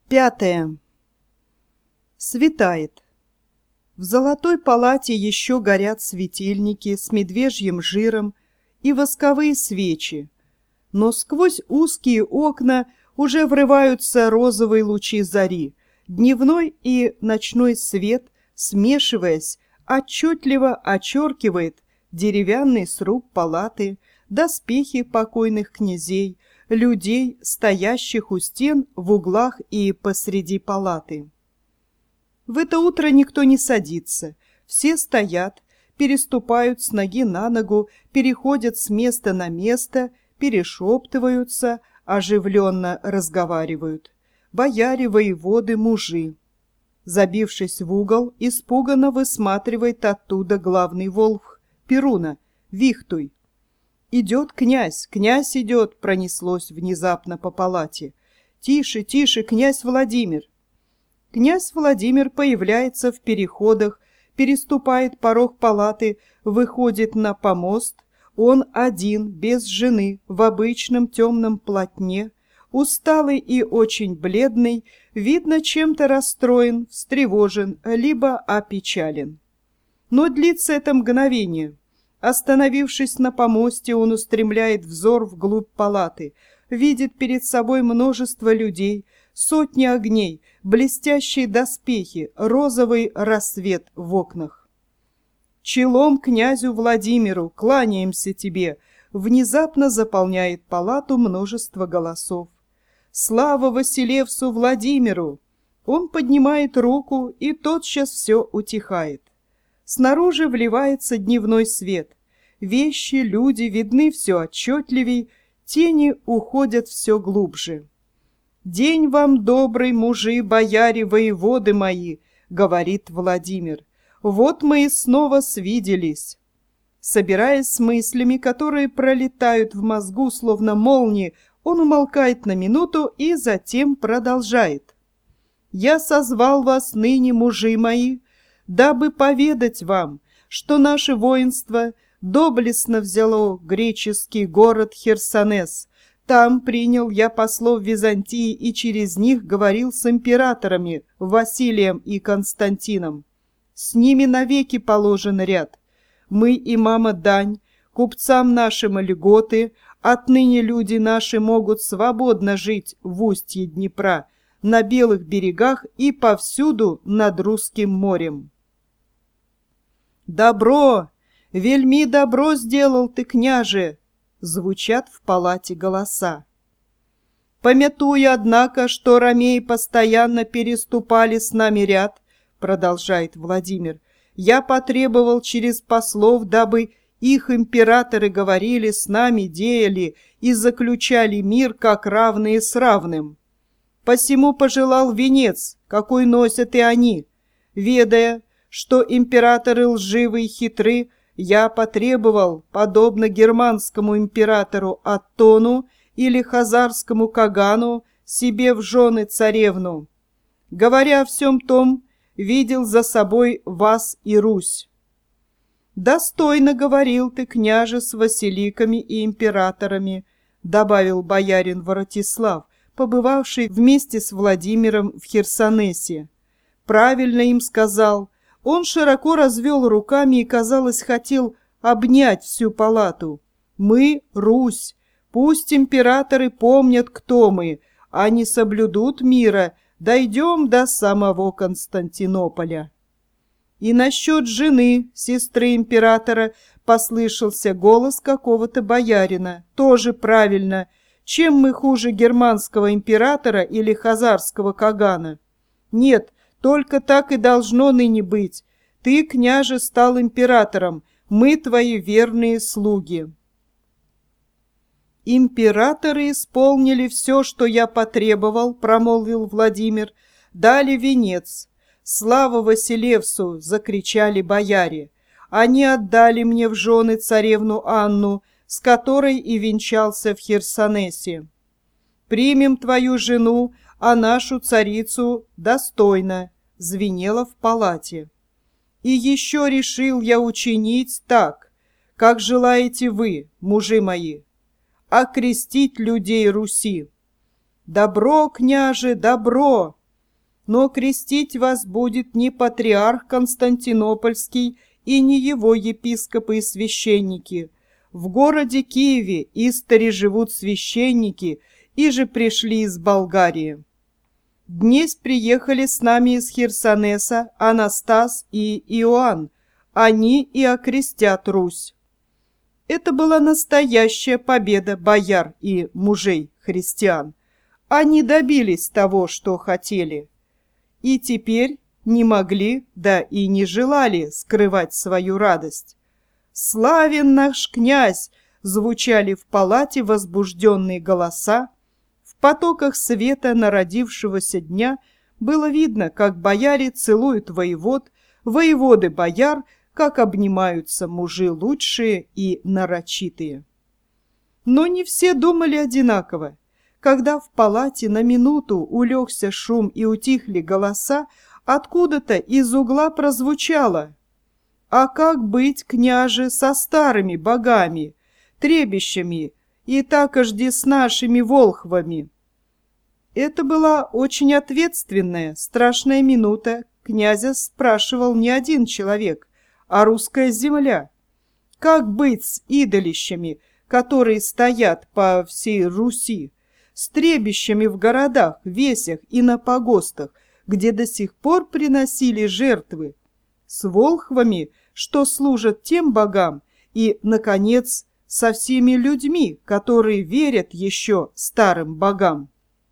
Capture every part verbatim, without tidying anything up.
Пятое. Светает. В золотой палате еще горят светильники с медвежьим жиром и восковые свечи, но сквозь узкие окна уже врываются розовые лучи зари, дневной и ночной свет, смешиваясь, отчетливо очеркивает деревянный сруб палаты, доспехи покойных князей, людей, стоящих у стен в углах и посреди палаты. В это утро никто не садится, все стоят, переступают с ноги на ногу, переходят с места на место, перешептываются, оживленно разговаривают. Бояре, воеводы, мужи. Забившись в угол, испуганно высматривает оттуда главный волх Перуна, Вихтуй. «Идет князь, князь идет!» — пронеслось внезапно по палате. «Тише, тише, князь Владимир!» Князь Владимир появляется в переходах, переступает порог палаты, выходит на помост. Он один, без жены, в обычном темном платне, усталый и очень бледный, видно, чем-то расстроен, встревожен, либо опечален. Но длится это мгновение. Остановившись на помосте, он устремляет взор вглубь палаты, видит перед собой множество людей, сотни огней, блестящие доспехи, розовый рассвет в окнах. «Челом князю Владимиру, кланяемся тебе!» Внезапно заполняет палату множество голосов. «Слава Василевсу Владимиру!» Он поднимает руку, и тотчас все утихает. Снаружи вливается дневной свет. Вещи, люди видны все отчетливей, тени уходят все глубже. «День вам добрый, мужи, бояре, воеводы мои!» — говорит Владимир. «Вот мы и снова свиделись». Собираясь с мыслями, которые пролетают в мозгу словно молнии, он умолкает на минуту и затем продолжает. «Я созвал вас ныне, мужи мои, дабы поведать вам, что наше воинство доблестно взяло греческий город Херсонес. Там принял я послов Византии и через них говорил с императорами Василием и Константином. С ними навеки положен ряд. Мы и мама дань, купцам нашим льготы, отныне люди наши могут свободно жить в устье Днепра, на белых берегах и повсюду над Русским морем». «Добро! Вельми добро сделал ты, княже!» Звучат в палате голоса. «Помятуя, однако, что ромеи постоянно переступали с нами ряд, продолжает Владимир, я потребовал через послов, дабы их императоры говорили с нами, деяли и заключали мир, как равные с равным. Посему пожелал венец, какой носят и они, ведая, что императоры лживы и хитры, я потребовал, подобно германскому императору Аттону или хазарскому Кагану, себе в жены царевну. Говоря о всем том, видел за собой вас и Русь. Достойно говорил ты, княже, с василиками и императорами, добавил боярин Воротислав, побывавший вместе с Владимиром в Херсонесе. Правильно им сказал. Он широко развел руками и, казалось, хотел обнять всю палату. «Мы — Русь. Пусть императоры помнят, кто мы, а не соблюдут мира. Дойдем до самого Константинополя». И насчет жены, сестры императора, послышался голос какого-то боярина. Тоже правильно. Чем мы хуже германского императора или хазарского Кагана? Нет, только так и должно ныне быть. Ты, княже, стал императором, мы твои верные слуги. Императоры исполнили все, что я потребовал, промолвил Владимир, дали венец. Слава Василевсу, закричали бояре. Они отдали мне в жены царевну Анну, с которой и венчался в Херсонесе. Примем твою жену, а нашу царицу достойно, звенело в палате. И еще решил я учинить так, как желаете вы, мужи мои, окрестить людей Руси. Добро, княже, добро! но крестить вас будет не патриарх Константинопольский и не его епископы и священники. В городе Киеве истори живут священники, и же пришли из Болгарии. Днесь приехали с нами из Херсонеса Анастас и Иоанн, они и окрестят Русь». Это была настоящая победа бояр и мужей христиан. Они добились того, что хотели. И теперь не могли, да и не желали скрывать свою радость. «Славен наш князь!» звучали в палате возбужденные голоса. В потоках света народившегося дня было видно, как бояре целуют воевод, воеводы бояр, как обнимаются мужи лучшие и нарочитые. Но не все думали одинаково. Когда в палате на минуту улегся шум и утихли голоса, откуда-то из угла прозвучало: «А как быть, княже, со старыми богами, требищами и такожди с нашими волхвами?» Это была очень ответственная, страшная минута. Князя спрашивал не один человек, а русская земля. Как быть с идолищами, которые стоят по всей Руси, с требищами в городах, весях и на погостах, где до сих пор приносили жертвы, с волхвами, что служат тем богам, и, наконец, со всеми людьми, которые верят еще старым богам?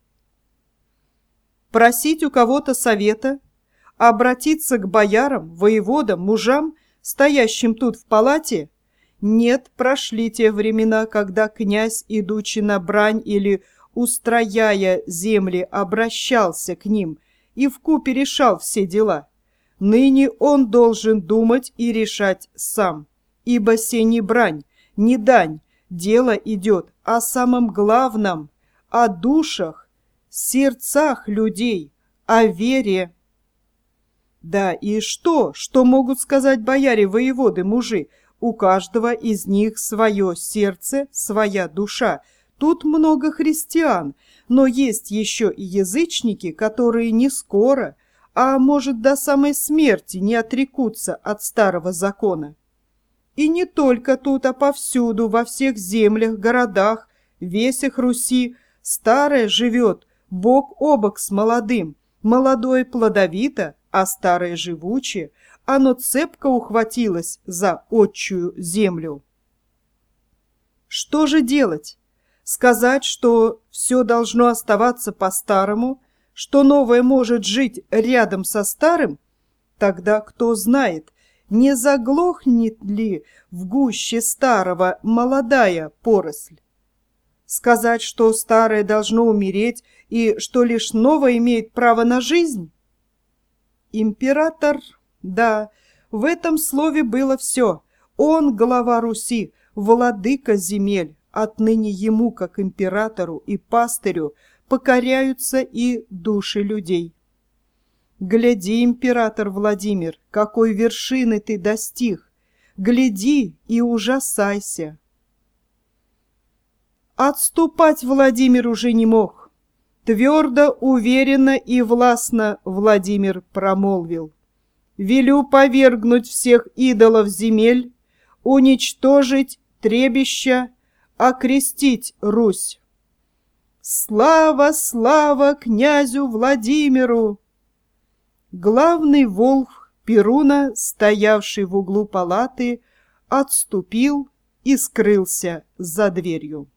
Просить у кого-то совета, обратиться к боярам, воеводам, мужам, стоящим тут в палате? Нет, прошли те времена, когда князь, идучи на брань или устрояя земли, обращался к ним и вкупе решал все дела. Ныне он должен думать и решать сам, ибо се не брань, не дань, дело идет о самом главном, о душах, сердцах людей, о вере. Да и что, что могут сказать бояре, воеводы, мужи? У каждого из них свое сердце, своя душа. Тут много христиан, но есть еще и язычники, которые не скоро, а может до самой смерти не отрекутся от старого закона. И не только тут, а повсюду, во всех землях, городах, весях Руси, старое живет бок о бок с молодым, молодое плодовито, а старое живучее, оно цепко ухватилось за отчую землю. Что же делать? Сказать, что все должно оставаться по-старому, что новое может жить рядом со старым? Тогда кто знает, не заглохнет ли в гуще старого молодая поросль? Сказать, что старое должно умереть и что лишь новое имеет право на жизнь? Император, да, в этом слове было все. Он глава Руси, владыка земель. Отныне ему, как императору и пастырю, покоряются и души людей. Гляди, император Владимир, какой вершины ты достиг! Гляди и ужасайся! Отступать Владимир уже не мог. Твердо, уверенно и властно Владимир промолвил: «Велю повергнуть всех идолов земель, уничтожить требища, окрестить Русь. Слава, слава князю Владимиру!» Главный волхв Перуна, стоявший в углу палаты, отступил и скрылся за дверью.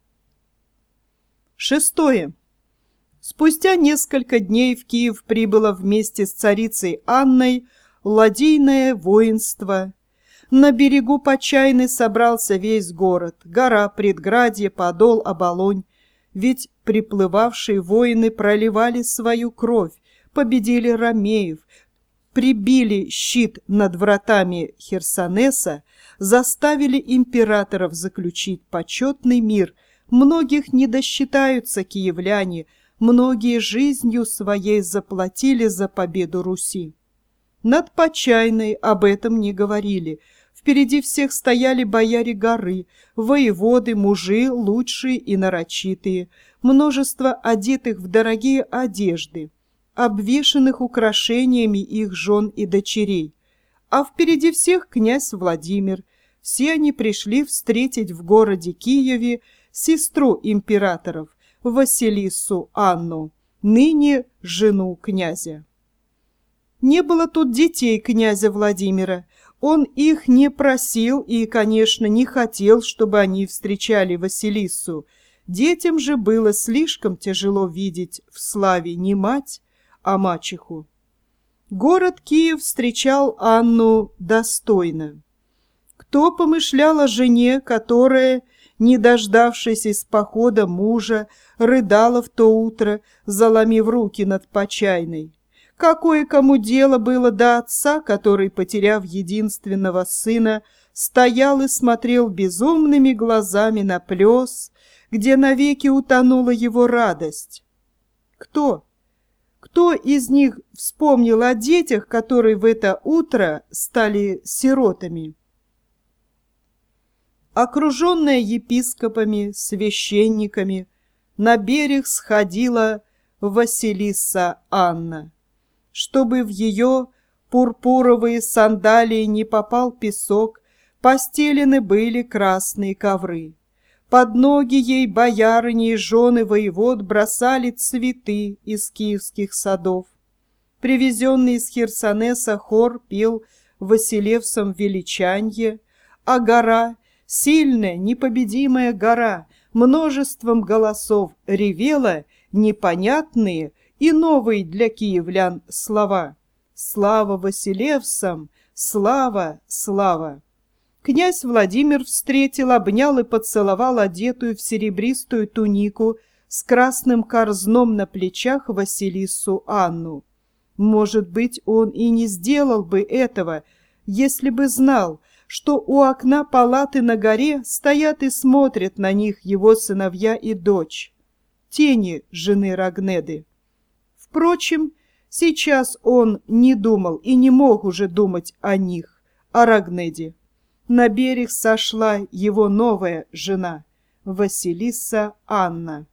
Шестое. Спустя несколько дней в Киев прибыло вместе с царицей Анной ладейное воинство. На берегу Почайны собрался весь город, гора, предградье, Подол, Оболонь. Ведь приплывавшие воины проливали свою кровь, победили ромеев, прибили щит над вратами Херсонеса, заставили императоров заключить почетный мир. Многих не досчитаются киевляне, многие жизнью своей заплатили за победу Руси. Над Почайной об этом не говорили. Впереди всех стояли бояре горы, воеводы, мужи, лучшие и нарочитые, множество одетых в дорогие одежды. обвешанных украшениями их жен и дочерей, а впереди всех князь Владимир. Все они пришли встретить в городе Киеве сестру императоров, Василиссу Анну, ныне жену князя. Не было тут детей князя Владимира. Он их не просил и, конечно, не хотел, чтобы они встречали Василиссу. Детям же было слишком тяжело видеть в славе не мать, а мачеху. Город Киев встречал Анну достойно. Кто помышлял о жене, которая, не дождавшись из похода мужа, рыдала в то утро, заломив руки над почайной? Какое кому дело было до отца, который, потеряв единственного сына, стоял и смотрел безумными глазами на плес, где навеки утонула его радость? Кто? Кто из них вспомнил о детях, которые в это утро стали сиротами? Окруженная епископами, священниками, на берег сходила Василисса Анна. Чтобы в ее пурпуровые сандалии не попал песок, постелены были красные ковры. Под ноги ей боярыни и жены воевод бросали цветы из киевских садов. Привезенный из Херсонеса хор пел Василевсом величанье, а гора, сильная, непобедимая гора, множеством голосов ревела непонятные и новые для киевлян слова. Слава Василевсам! Слава! Слава! Князь Владимир встретил, обнял и поцеловал одетую в серебристую тунику с красным корзном на плечах Василиссу Анну. Может быть, он и не сделал бы этого, если бы знал, что у окна палаты на горе стоят и смотрят на них его сыновья и дочь, тени жены Рогнеды. Впрочем, сейчас он не думал и не мог уже думать о них, о Рогнеде. На берег сошла его новая жена, Василисса Анна.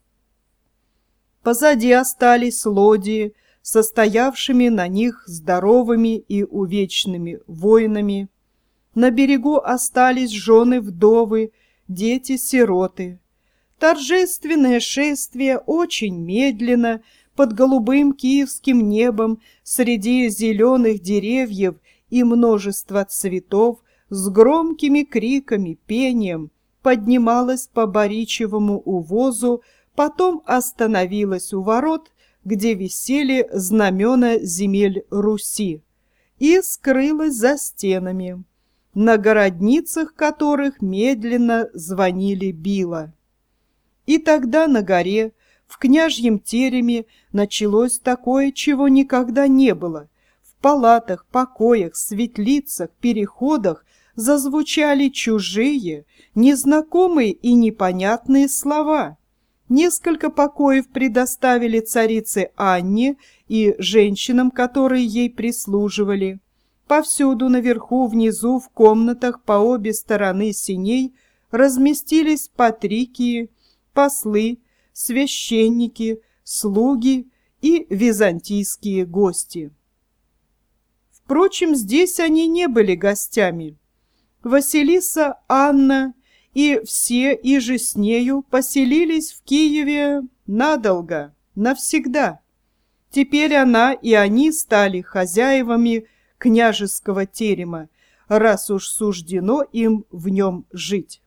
Позади остались лодии, состоявшими на них здоровыми и увечными воинами. На берегу остались жены-вдовы, дети-сироты. Торжественное шествие очень медленно, под голубым киевским небом, среди зеленых деревьев и множества цветов, с громкими криками, пением поднималась по Боричевому увозу, потом остановилась у ворот, где висели знамена земель Руси, и скрылась за стенами, на городницах которых медленно звонили била. И тогда на горе, в княжьем тереме, началось такое, чего никогда не было. В палатах, покоях, светлицах, переходах зазвучали чужие, незнакомые и непонятные слова. Несколько покоев предоставили царице Анне и женщинам, которые ей прислуживали. Повсюду, наверху, внизу, в комнатах по обе стороны сеней разместились патрикии, послы, священники, слуги и византийские гости. Впрочем, здесь они не были гостями. Василиса Анна и все иже с нею поселились в Киеве надолго, навсегда. Теперь она и они стали хозяевами княжеского терема, раз уж суждено им в нем жить.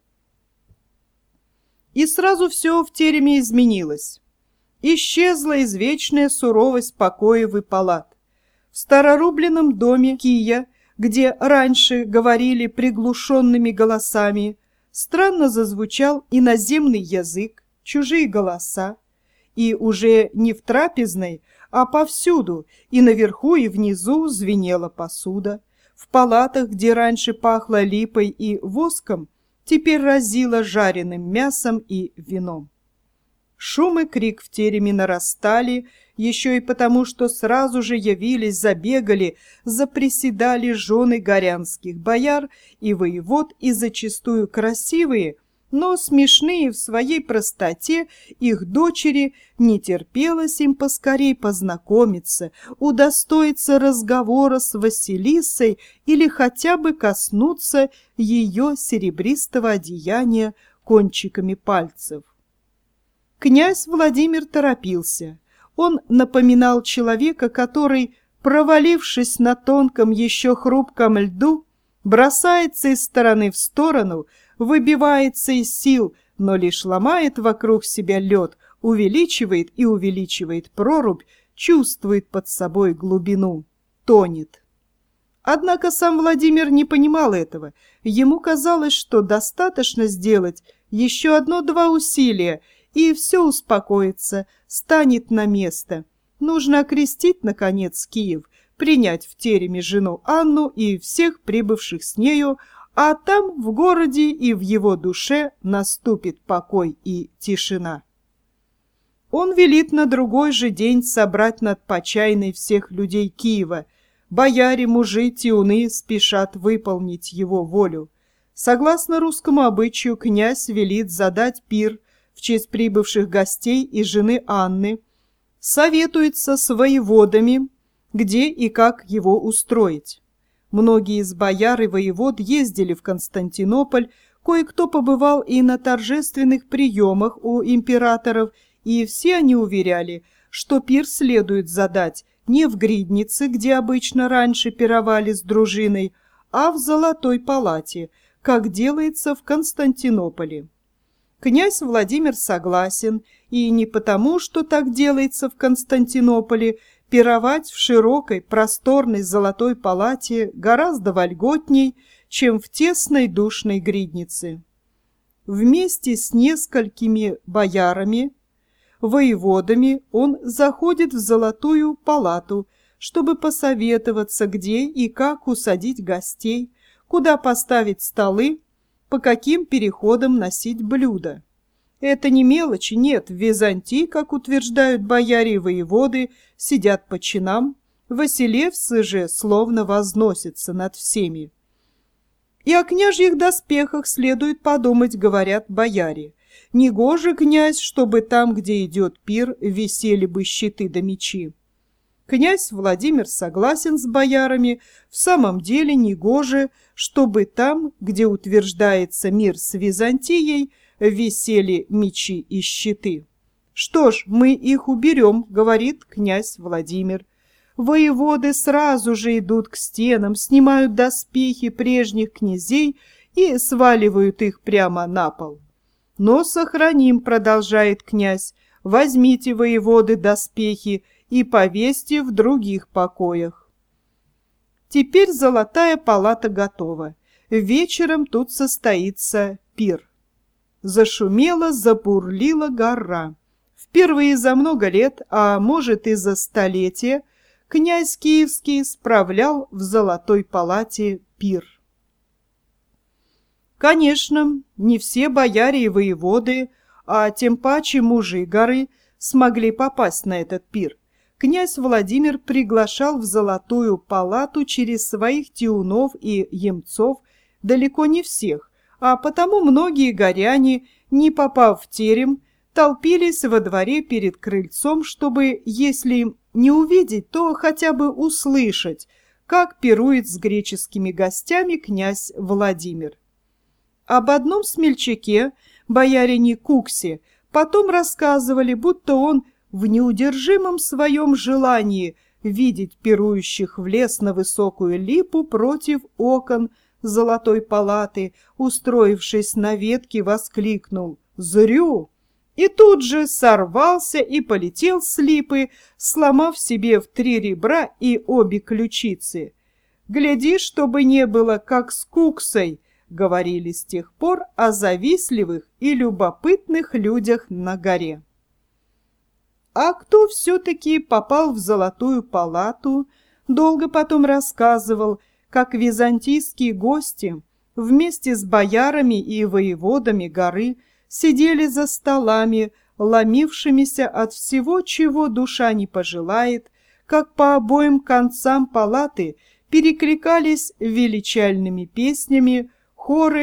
И сразу все в тереме изменилось. Исчезла извечная суровость покоев и палат. В старорубленном доме Кия, где раньше говорили приглушенными голосами, странно зазвучал иноземный язык, чужие голоса, и уже не в трапезной, а повсюду, и наверху, и внизу звенела посуда. В палатах, где раньше пахло липой и воском, теперь разило жареным мясом и вином. Шум и крик в тереме нарастали, еще и потому, что сразу же явились, забегали, заприседали жены горянских бояр и воевод, и зачастую красивые, но смешные в своей простоте их дочери не терпелось им поскорей познакомиться, удостоиться разговора с Василисой или хотя бы коснуться ее серебристого одеяния кончиками пальцев. Князь Владимир торопился. Он напоминал человека, который, провалившись на тонком еще хрупком льду, бросается из стороны в сторону, выбивается из сил, но лишь ломает вокруг себя лед, увеличивает и увеличивает прорубь, чувствует под собой глубину, тонет. Однако сам Владимир не понимал этого. Ему казалось, что достаточно сделать еще одно-два усилия, и все успокоится, станет на место. Нужно окрестить, наконец, Киев, принять в тереме жену Анну и всех прибывших с нею, а там, в городе и в его душе, наступит покой и тишина. Он велит на другой же день собрать над Почайной всех людей Киева. Бояре, мужи, тиуны спешат выполнить его волю. Согласно русскому обычаю, князь велит задать пир в честь прибывших гостей и жены Анны, советуется с воеводами, где и как его устроить. Многие из бояр и воевод ездили в Константинополь, кое-кто побывал и на торжественных приемах у императоров, и все они уверяли, что пир следует задать не в Гриднице, где обычно раньше пировали с дружиной, а в Золотой палате, как делается в Константинополе. Князь Владимир согласен, и не потому, что так делается в Константинополе. Пировать в широкой, просторной Золотой палате гораздо вольготней, чем в тесной душной Гриднице. Вместе с несколькими боярами, воеводами он заходит в Золотую палату, чтобы посоветоваться, где и как усадить гостей, куда поставить столы, по каким переходам носить блюда. Это не мелочи, нет, в Византии, как утверждают бояре и воеводы, сидят по чинам, Василевсы же словно возносятся над всеми. И о княжьих доспехах следует подумать, говорят бояре. Негоже, князь, чтобы там, где идет пир, висели бы щиты да мечи. Князь Владимир согласен с боярами, в самом деле негоже, чтобы там, где утверждается мир с Византией, висели мечи и щиты. Что ж, мы их уберем, говорит князь Владимир. Воеводы сразу же идут к стенам, снимают доспехи прежних князей и сваливают их прямо на пол. Но сохраним, продолжает князь, возьмите, воеводы, доспехи и повесьте в других покоях. Теперь Золотая палата готова. Вечером тут состоится пир. Зашумела, забурлила гора. Впервые за много лет, а может и за столетия, князь Киевский справлял в Золотой палате пир. Конечно, не все бояре и воеводы, а тем паче мужи горы, смогли попасть на этот пир. Князь Владимир приглашал в Золотую палату через своих тиунов и ямцов далеко не всех, а потому многие горяне, не попав в терем, толпились во дворе перед крыльцом, чтобы, если не увидеть, то хотя бы услышать, как пирует с греческими гостями князь Владимир. Об одном смельчаке, боярине Куксе, потом рассказывали, будто он в неудержимом своем желании видеть пирующих влез на высокую липу против окон Золотой палаты, устроившись на ветке, воскликнул «Зрю!» и тут же сорвался и полетел с липы, сломав себе в три ребра и обе ключицы. «Гляди, чтобы не было, как с Куксой», говорили с тех пор о завистливых и любопытных людях на горе. А кто все-таки попал в Золотую палату, долго потом рассказывал, как византийские гости вместе с боярами и воеводами горы сидели за столами, ломившимися от всего, чего душа не пожелает, как по обоим концам палаты перекликались величальными песнями хоры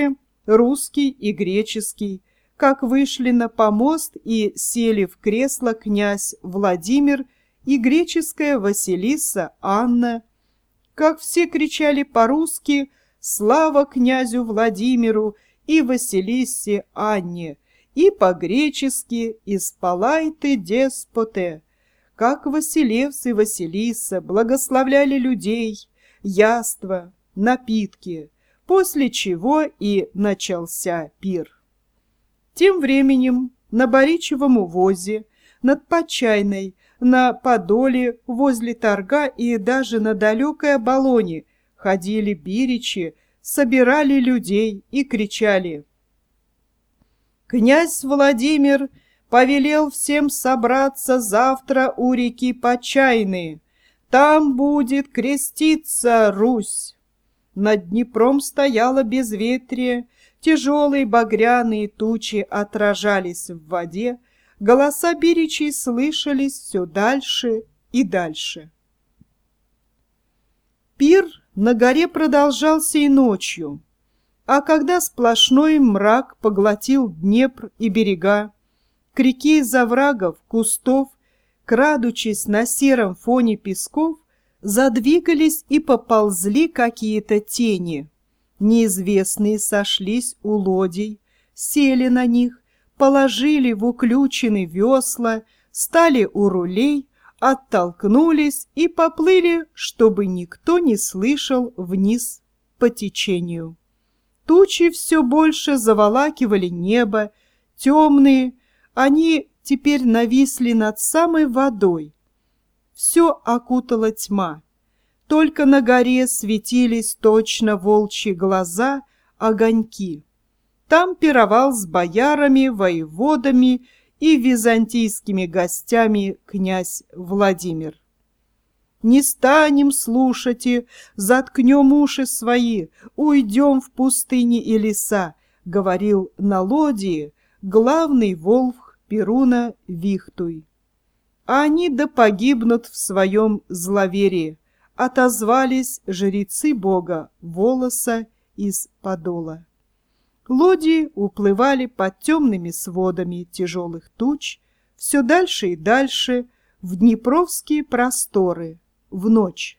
русский и греческий, как вышли на помост и сели в кресло князь Владимир и греческая Василиса Анна, как все кричали по-русски «Слава князю Владимиру и Василисе Анне!» и по-гречески «Исполайте деспоте», как Василевс и Василиса благословляли людей, яства, напитки, после чего и начался пир. Тем временем на Боричевом увозе, над Почайной, на Подоле, возле Торга и даже на далекой Оболоне ходили биричи, собирали людей и кричали: «Князь Владимир повелел всем собраться завтра у реки Почайны. Там будет креститься Русь». Над Днепром стояло безветрие, тяжелые багряные тучи отражались в воде, голоса биричей слышались все дальше и дальше. Пир на горе продолжался и ночью, а когда сплошной мрак поглотил Днепр и берега, к реке из оврагов, кустов, крадучись на сером фоне песков, задвигались и поползли какие-то тени. Неизвестные сошлись у лодей, сели на них, положили в уключены весла, стали у рулей, оттолкнулись и поплыли, чтобы никто не слышал, вниз по течению. Тучи все больше заволакивали небо, темные, они теперь нависли над самой водой. Все окутала тьма. Только на горе светились точно волчьи глаза, огоньки. Там пировал с боярами, воеводами и византийскими гостями князь Владимир. «Не станем слушать и заткнем уши свои, уйдем в пустыни и леса», — говорил на лодии главный волхв Перуна Вихтуй. «А они да погибнут в своем зловерии», — отозвались жрецы бога Волоса из Подола. Лодии уплывали под темными сводами тяжелых туч все дальше и дальше в днепровские просторы в ночь.